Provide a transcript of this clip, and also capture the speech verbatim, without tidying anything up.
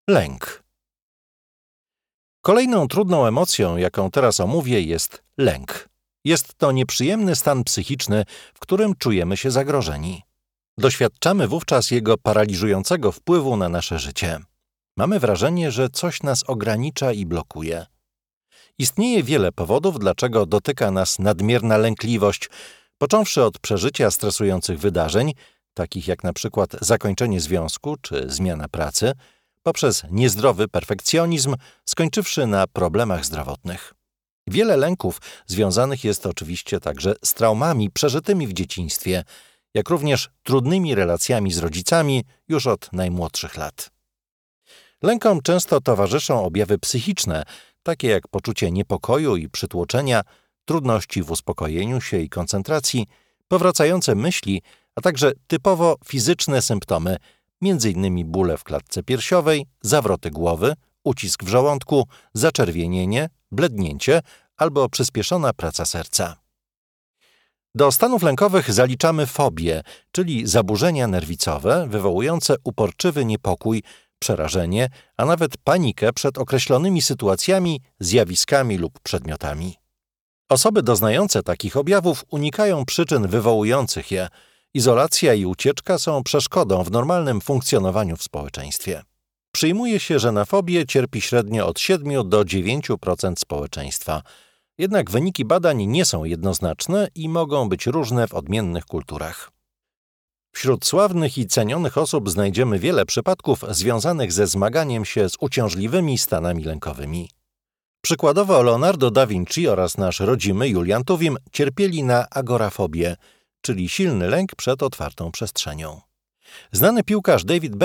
Lęk. Kolejną trudną emocją, jaką teraz omówię, jest lęk. Jest to nieprzyjemny stan psychiczny, w którym czujemy się zagrożeni. Doświadczamy wówczas jego paraliżującego wpływu na nasze życie. Mamy wrażenie, że coś nas ogranicza i blokuje. Istnieje wiele powodów, dlaczego dotyka nas nadmierna lękliwość, począwszy od przeżycia stresujących wydarzeń, takich jak na przykład zakończenie związku czy zmiana pracy, poprzez niezdrowy perfekcjonizm, skończywszy na problemach zdrowotnych. Wiele lęków związanych jest oczywiście także z traumami przeżytymi w dzieciństwie, jak również trudnymi relacjami z rodzicami już od najmłodszych lat. Lękom często towarzyszą objawy psychiczne, takie jak poczucie niepokoju i przytłoczenia, trudności w uspokojeniu się i koncentracji, powracające myśli, a także typowo fizyczne symptomy, między innymi bóle w klatce piersiowej, zawroty głowy, ucisk w żołądku, zaczerwienienie, blednięcie albo przyspieszona praca serca. Do stanów lękowych zaliczamy fobie, czyli zaburzenia nerwicowe wywołujące uporczywy niepokój, przerażenie, a nawet panikę przed określonymi sytuacjami, zjawiskami lub przedmiotami. Osoby doznające takich objawów unikają przyczyn wywołujących je. Izolacja i ucieczka są przeszkodą w normalnym funkcjonowaniu w społeczeństwie. Przyjmuje się, że na fobię cierpi średnio od siedmiu do dziewięciu procent społeczeństwa. Jednak wyniki badań nie są jednoznaczne i mogą być różne w odmiennych kulturach. Wśród sławnych i cenionych osób znajdziemy wiele przypadków związanych ze zmaganiem się z uciążliwymi stanami lękowymi. Przykładowo Leonardo da Vinci oraz nasz rodzimy Julian Tuwim cierpieli na agorafobię, czyli silny lęk przed otwartą przestrzenią. Znany piłkarz David